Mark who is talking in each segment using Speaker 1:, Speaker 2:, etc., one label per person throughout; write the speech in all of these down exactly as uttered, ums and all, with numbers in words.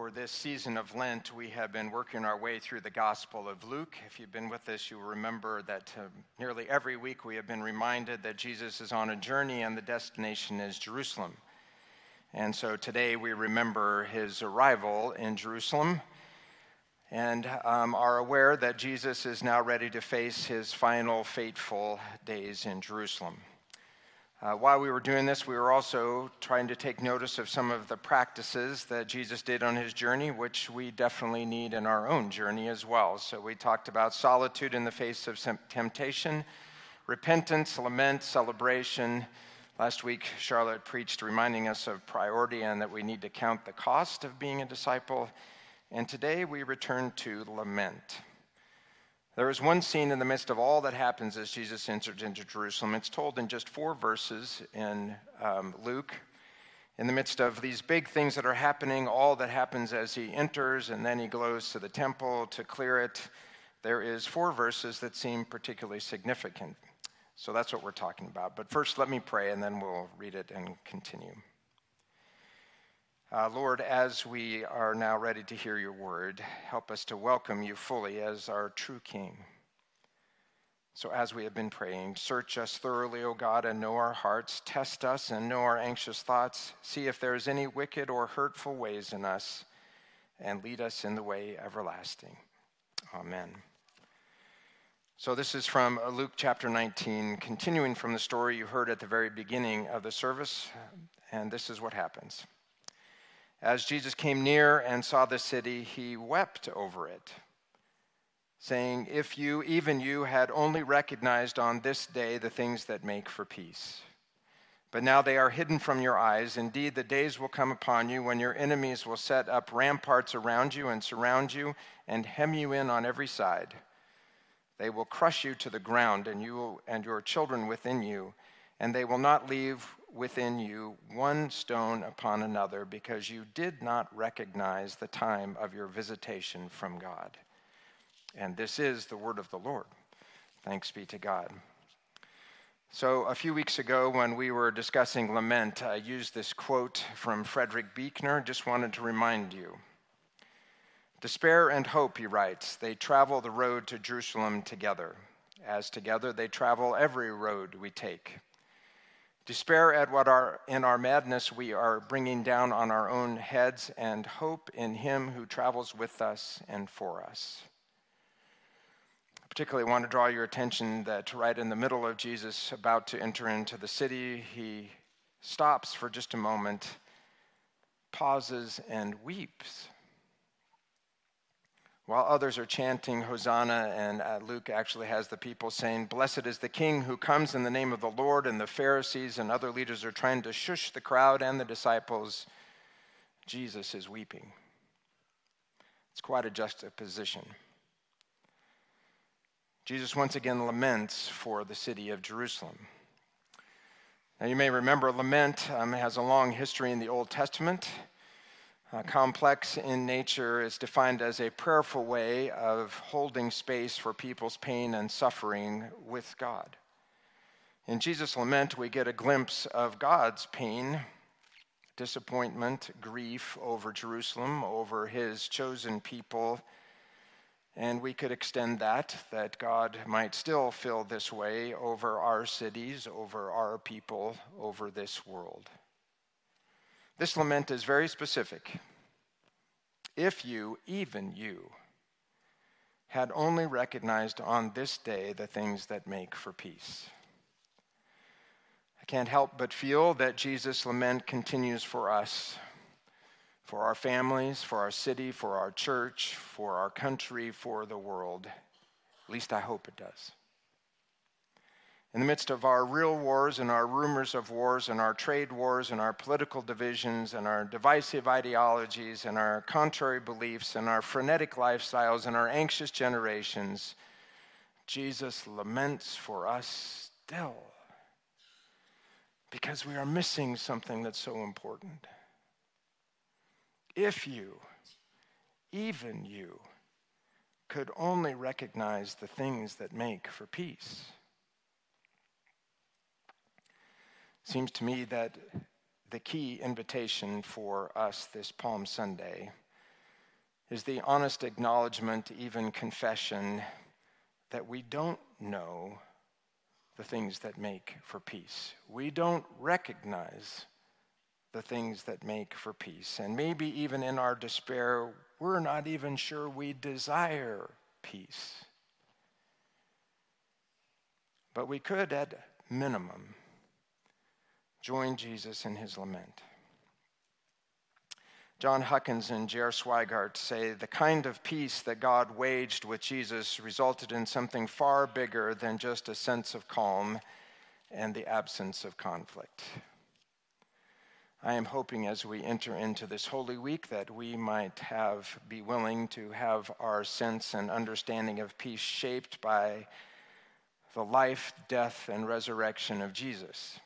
Speaker 1: For this season of Lent, we have been working our way through the Gospel of Luke. If you've been with us, you'll remember that uh, nearly every week we have been reminded that Jesus is on a journey and the destination is Jerusalem. And so today we remember his arrival in Jerusalem and um, are aware that Jesus is now ready to face his final fateful days in Jerusalem. Uh, while we were doing this, we were also trying to take notice of some of the practices that Jesus did on his journey, which we definitely need in our own journey as well. So we talked about solitude in the face of temptation, repentance, lament, celebration. Last week, Charlotte preached reminding us of priority and that we need to count the cost of being a disciple. And today we return to lament. There is one scene in the midst of all that happens as Jesus enters into Jerusalem. It's told in just four verses in um, Luke. In the midst of these big things that are happening, all that happens as he enters and then he goes to the temple to clear it, there is four verses that seem particularly significant. So that's what we're talking about. But first, let me pray, and then we'll read it and continue. Uh, Lord, as we are now ready to hear your word, help us to welcome you fully as our true King. So as we have been praying, search us thoroughly, O God, and know our hearts. Test us and know our anxious thoughts. See if there is any wicked or hurtful ways in us, and lead us in the way everlasting. Amen. So this is from Luke chapter nineteen, continuing from the story you heard at the very beginning of the service, and this is what happens. As Jesus came near and saw the city, he wept over it, saying, "If you, even you, had only recognized on this day the things that make for peace. But now they are hidden from your eyes. Indeed, the days will come upon you when your enemies will set up ramparts around you and surround you and hem you in on every side. They will crush you to the ground, and you will, and your children within you, and they will not leave within you one stone upon another, because you did not recognize the time of your visitation from God." And this is the word of the Lord. Thanks be to God. So a few weeks ago when we were discussing lament, I used this quote from Frederick Buechner. Just wanted to remind you. "Despair and hope," he writes, "they travel the road to Jerusalem together. As together they travel every road we take. Despair at what our, in our madness we are bringing down on our own heads, and hope in him who travels with us and for us." I particularly want to draw your attention that right in the middle of Jesus about to enter into the city, he stops for just a moment, pauses, and weeps. While others are chanting Hosanna, and uh, Luke actually has the people saying, "Blessed is the King who comes in the name of the Lord," and the Pharisees and other leaders are trying to shush the crowd and the disciples, Jesus is weeping. It's quite a juxtaposition. Jesus once again laments for the city of Jerusalem. Now you may remember lament um, has a long history in the Old Testament. Uh, complex in nature is defined as a prayerful way of holding space for people's pain and suffering with God. In Jesus' lament, we get a glimpse of God's pain, disappointment, grief over Jerusalem, over his chosen people, and we could extend that, that God might still feel this way over our cities, over our people, over this world. This lament is very specific. "If you, even you, had only recognized on this day the things that make for peace." I can't help but feel that Jesus' lament continues for us, for our families, for our city, for our church, for our country, for the world. At least I hope it does. In the midst of our real wars and our rumors of wars and our trade wars and our political divisions and our divisive ideologies and our contrary beliefs and our frenetic lifestyles and our anxious generations, Jesus laments for us still, because we are missing something that's so important. If you, even you, could only recognize the things that make for peace. Seems to me that the key invitation for us this Palm Sunday is the honest acknowledgement, even confession, that we don't know the things that make for peace. We don't recognize the things that make for peace. And maybe even in our despair, we're not even sure we desire peace. But we could, at minimum, join Jesus in his lament. John Huckins and J R Swigart say the kind of peace that God waged with Jesus resulted in something far bigger than just a sense of calm and the absence of conflict. I am hoping as we enter into this Holy Week that we might have, be willing to have our sense and understanding of peace shaped by the life, death, and resurrection of Jesus.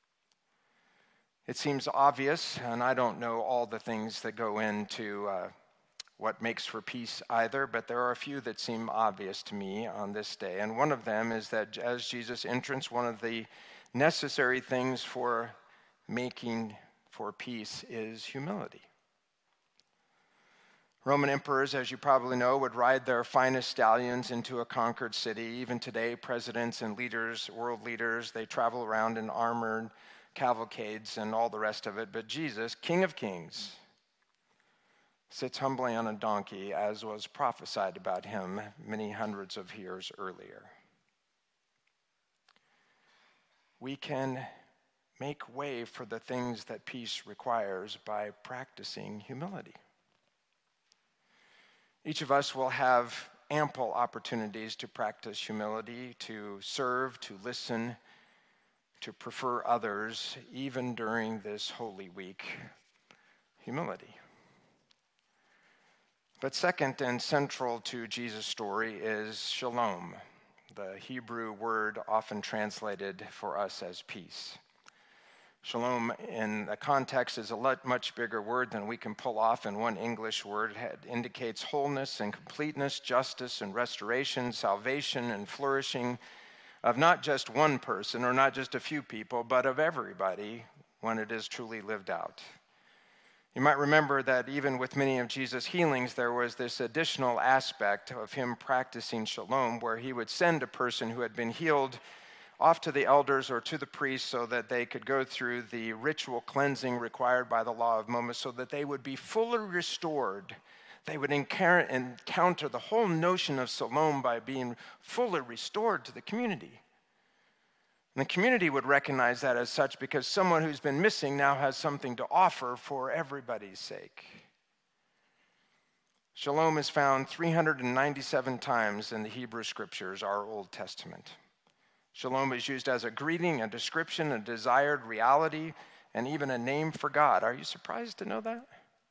Speaker 1: It seems obvious, and I don't know all the things that go into uh, what makes for peace either, but there are a few that seem obvious to me on this day. And one of them is that as Jesus' entrance, one of the necessary things for making for peace is humility. Roman emperors, as you probably know, would ride their finest stallions into a conquered city. Even today, presidents and leaders, world leaders, they travel around in armored cavalcades and all the rest of it. But Jesus, King of Kings, sits humbly on a donkey, as was prophesied about him many hundreds of years earlier. We can make way for the things that peace requires by practicing humility. Each of us will have ample opportunities to practice humility, to serve, to listen, to prefer others, even during this Holy Week. Humility. But second and central to Jesus' story is shalom, the Hebrew word often translated for us as peace. Shalom in the context is a lot, much bigger word than we can pull off in one English word. It indicates wholeness and completeness, justice and restoration, salvation and flourishing of not just one person or not just a few people, but of everybody when it is truly lived out. You might remember that even with many of Jesus' healings, there was this additional aspect of him practicing shalom where he would send a person who had been healed off to the elders or to the priests so that they could go through the ritual cleansing required by the law of Moses so that they would be fully restored. They would encounter the whole notion of shalom by being fully restored to the community. And the community would recognize that as such because someone who's been missing now has something to offer for everybody's sake. Shalom is found three hundred ninety-seven times in the Hebrew Scriptures, our Old Testament. Shalom is used as a greeting, a description, a desired reality, and even a name for God. Are you surprised to know that?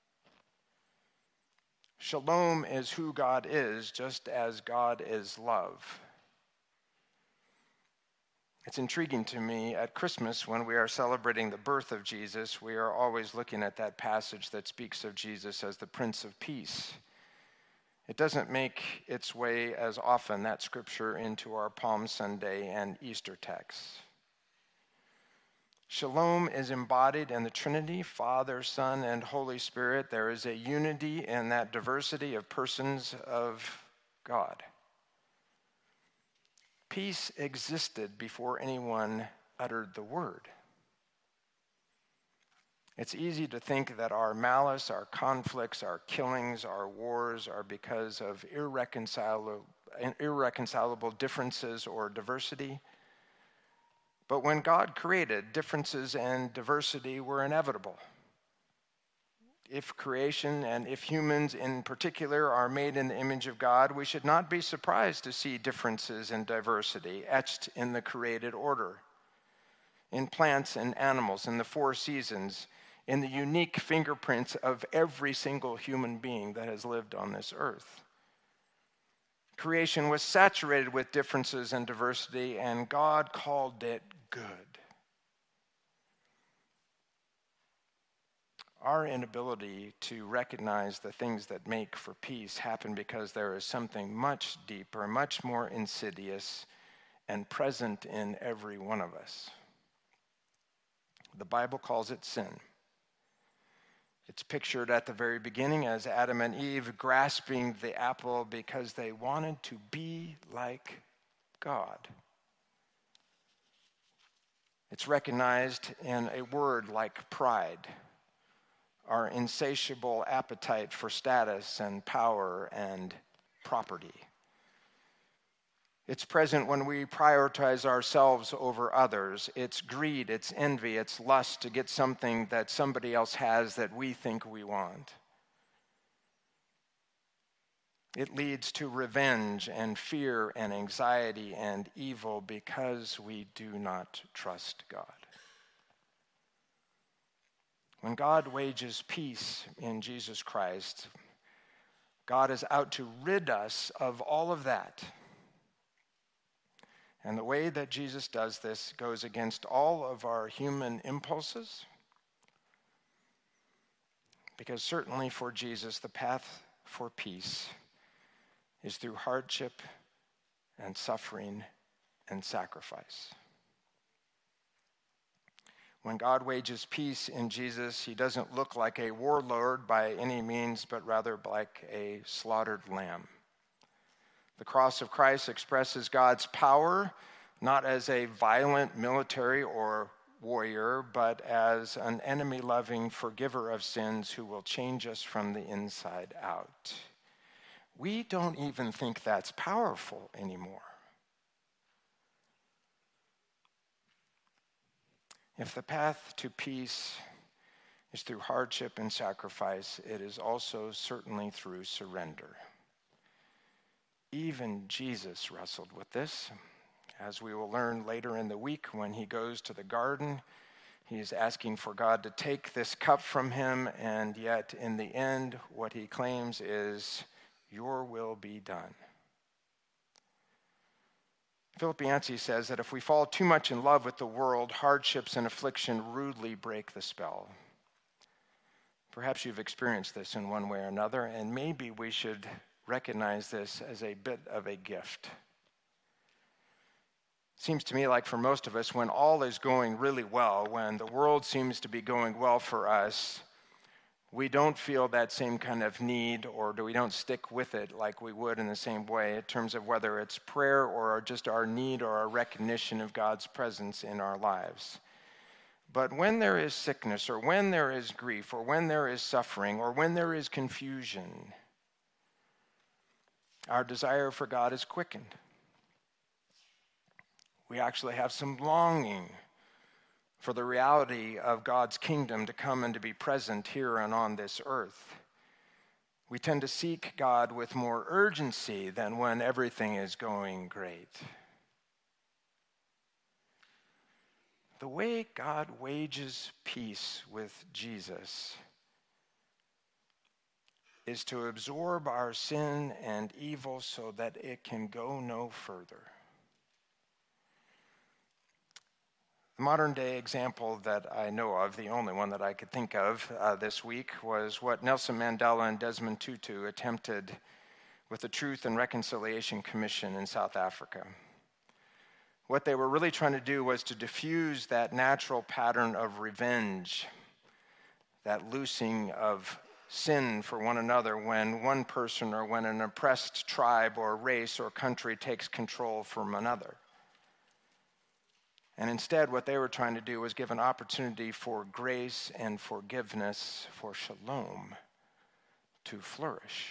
Speaker 1: Shalom is who God is, just as God is love. It's intriguing to me at Christmas when we are celebrating the birth of Jesus, we are always looking at that passage that speaks of Jesus as the Prince of Peace. It doesn't make its way as often, that scripture, into our Palm Sunday and Easter texts. Shalom is embodied in the Trinity, Father, Son, and Holy Spirit. There is a unity in that diversity of persons of God. Peace existed before anyone uttered the word. It's easy to think that our malice, our conflicts, our killings, our wars are because of irreconcilable, irreconcilable differences or diversity. But when God created, differences and diversity were inevitable. If creation and if humans in particular are made in the image of God, we should not be surprised to see differences and diversity etched in the created order, in plants and animals, in the four seasons, in the unique fingerprints of every single human being that has lived on this earth. Creation was saturated with differences and diversity, and God called it good. Our inability to recognize the things that make for peace happen because there is something much deeper, much more insidious, and present in every one of us. The Bible calls it sin. It's pictured at the very beginning as Adam and Eve grasping the apple because they wanted to be like God. It's recognized in a word like pride, our insatiable appetite for status and power and property. It's present when we prioritize ourselves over others. It's greed, it's envy, it's lust to get something that somebody else has that we think we want. It leads to revenge and fear and anxiety and evil because we do not trust God. When God wages peace in Jesus Christ, God is out to rid us of all of that. And the way that Jesus does this goes against all of our human impulses, because certainly for Jesus, the path for peace is through hardship and suffering and sacrifice. When God wages peace in Jesus, he doesn't look like a warlord by any means, but rather like a slaughtered lamb. The cross of Christ expresses God's power, not as a violent military or warrior, but as an enemy-loving forgiver of sins who will change us from the inside out. We don't even think that's powerful anymore. If the path to peace is through hardship and sacrifice, it is also certainly through surrender. Even Jesus wrestled with this. As we will learn later in the week, when he goes to the garden, he is asking for God to take this cup from him, and yet in the end, what he claims is, "Your will be done." Philip Yancey says that if we fall too much in love with the world, hardships and affliction rudely break the spell. Perhaps you've experienced this in one way or another, and maybe we should recognize this as a bit of a gift. It seems to me like for most of us, when all is going really well, when the world seems to be going well for us, we don't feel that same kind of need, or we don't stick with it like we would in the same way in terms of whether it's prayer or just our need or our recognition of God's presence in our lives. But when there is sickness, or when there is grief, or when there is suffering, or when there is confusion, our desire for God is quickened. We actually have some longing for the reality of God's kingdom to come and to be present here and on this earth. We tend to seek God with more urgency than when everything is going great. The way God wages peace with Jesus is to absorb our sin and evil so that it can go no further. The modern day example that I know of, the only one that I could think of uh, this week, was what Nelson Mandela and Desmond Tutu attempted with the Truth and Reconciliation Commission in South Africa. What they were really trying to do was to diffuse that natural pattern of revenge, that loosing of sin for one another when one person or when an oppressed tribe or race or country takes control from another. And instead, what they were trying to do was give an opportunity for grace and forgiveness, for shalom, to flourish.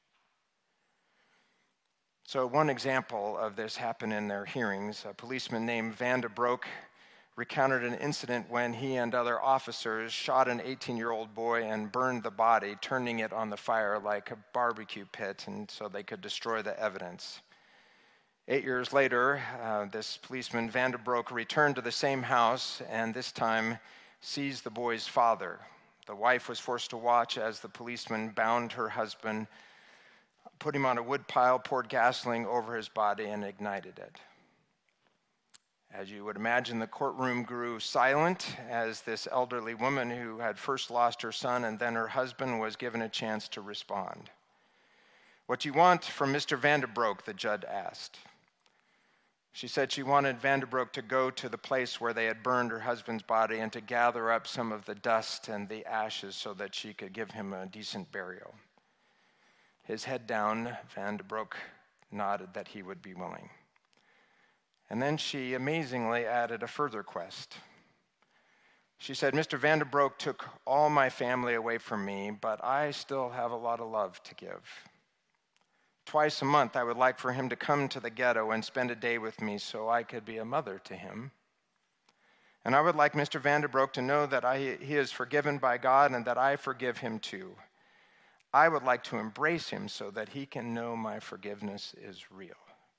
Speaker 1: So one example of this happened in their hearings. A policeman named Van der Broek recounted an incident when he and other officers shot an eighteen-year-old boy and burned the body, turning it on the fire like a barbecue pit, and so they could destroy the evidence. Eight years later, uh, this policeman, Van der Broek, returned to the same house and this time seized the boy's father. The wife was forced to watch as the policeman bound her husband, put him on a wood pile, poured gasoline over his body, and ignited it. As you would imagine, the courtroom grew silent as this elderly woman who had first lost her son and then her husband was given a chance to respond. "What do you want from Mister Van der Broek?" the judge asked. She said she wanted Vanderbroek to go to the place where they had burned her husband's body and to gather up some of the dust and the ashes so that she could give him a decent burial. His head down, Vanderbroek nodded that he would be willing. And then she amazingly added a further quest. She said, Mister Vanderbroek took all my family away from me, but I still have a lot of love to give. Twice a month, I would like for him to come to the ghetto and spend a day with me so I could be a mother to him. And I would like Mister Vanderbroek to know that I, he is forgiven by God and that I forgive him too. I would like to embrace him so that he can know my forgiveness is real.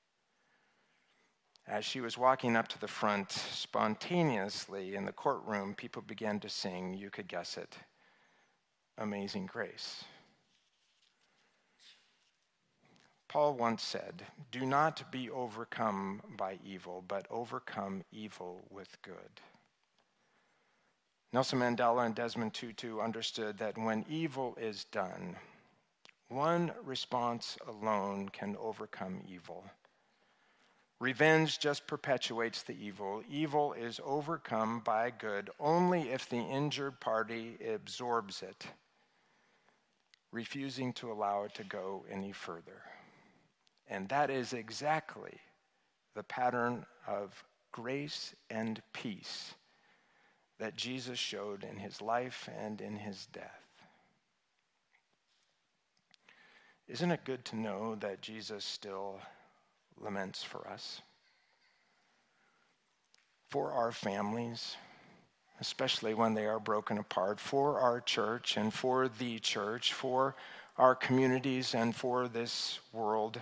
Speaker 1: As she was walking up to the front, spontaneously in the courtroom, people began to sing, you could guess it, Amazing Grace. Paul once said, do not be overcome by evil, but overcome evil with good. Nelson Mandela and Desmond Tutu understood that when evil is done, one response alone can overcome evil. Revenge just perpetuates the evil. Evil is overcome by good only if the injured party absorbs it, refusing to allow it to go any further. And that is exactly the pattern of grace and peace that Jesus showed in his life and in his death. Isn't it good to know that Jesus still laments for us? For our families, especially when they are broken apart, for our church and for the church, for our communities and for this world.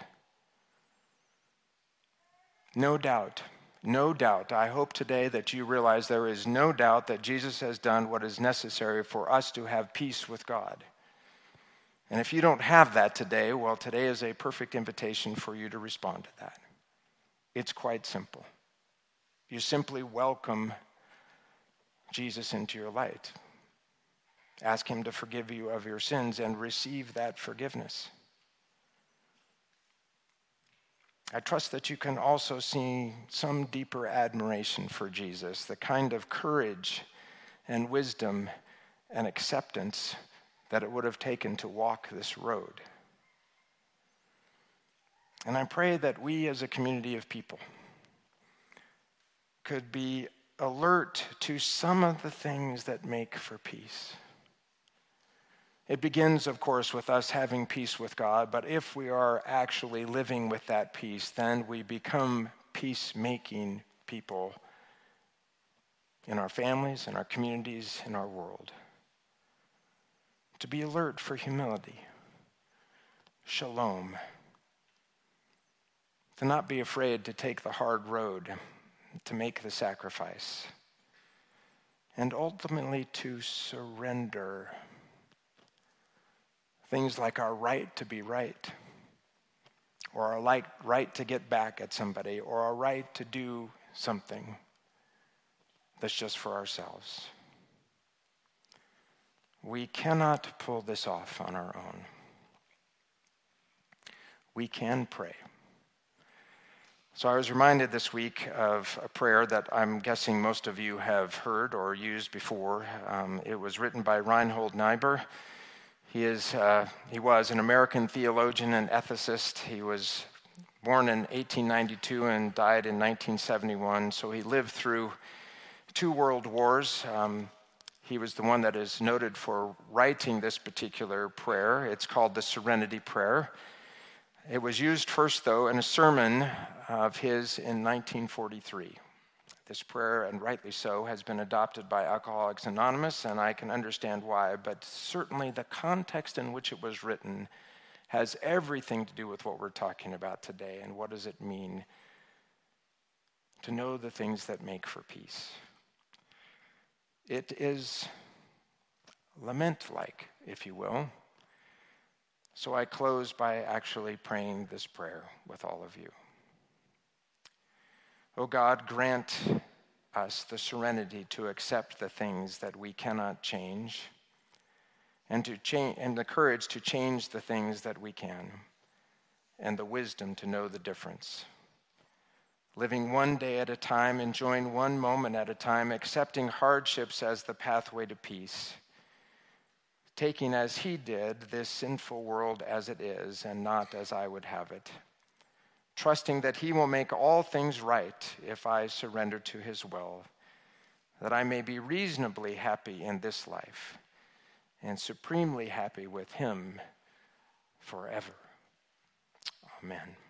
Speaker 1: No doubt, no doubt, I hope today that you realize there is no doubt that Jesus has done what is necessary for us to have peace with God. And if you don't have that today, well, today is a perfect invitation for you to respond to that. It's quite simple. You simply welcome Jesus into your life. Ask him to forgive you of your sins and receive that forgiveness. I trust that you can also see some deeper admiration for Jesus, the kind of courage and wisdom and acceptance that it would have taken to walk this road. And I pray that we as a community of people could be alert to some of the things that make for peace. It begins, of course, with us having peace with God, but if we are actually living with that peace, then we become peacemaking people in our families, in our communities, in our world. To be alert for humility, shalom, to not be afraid to take the hard road, to make the sacrifice, and ultimately to surrender. Things like our right to be right, or our like, right to get back at somebody, or our right to do something that's just for ourselves. We cannot pull this off on our own. We can pray. So I was reminded this week of a prayer that I'm guessing most of you have heard or used before. Um, it was written by Reinhold Niebuhr. He is, uh, he was an American theologian and ethicist. He was born in eighteen ninety-two and died in nineteen seventy-one, so he lived through two world wars. Um, he was the one that is noted for writing this particular prayer. It's called the Serenity Prayer. It was used first, though, in a sermon of his in nineteen forty-three. This prayer, and rightly so, has been adopted by Alcoholics Anonymous, and I can understand why, but certainly the context in which it was written has everything to do with what we're talking about today, and what does it mean to know the things that make for peace. It is lament-like, if you will. So I close by actually praying this prayer with all of you. Oh God, grant us the serenity to accept the things that we cannot change, and to change, and the courage to change the things that we can, and the wisdom to know the difference. living one day at a time, enjoying one moment at a time, accepting hardships as the pathway to peace, taking as he did this sinful world as it is and not as I would have it, trusting that he will make all things right if I surrender to his will, that I may be reasonably happy in this life and supremely happy with him forever. Amen.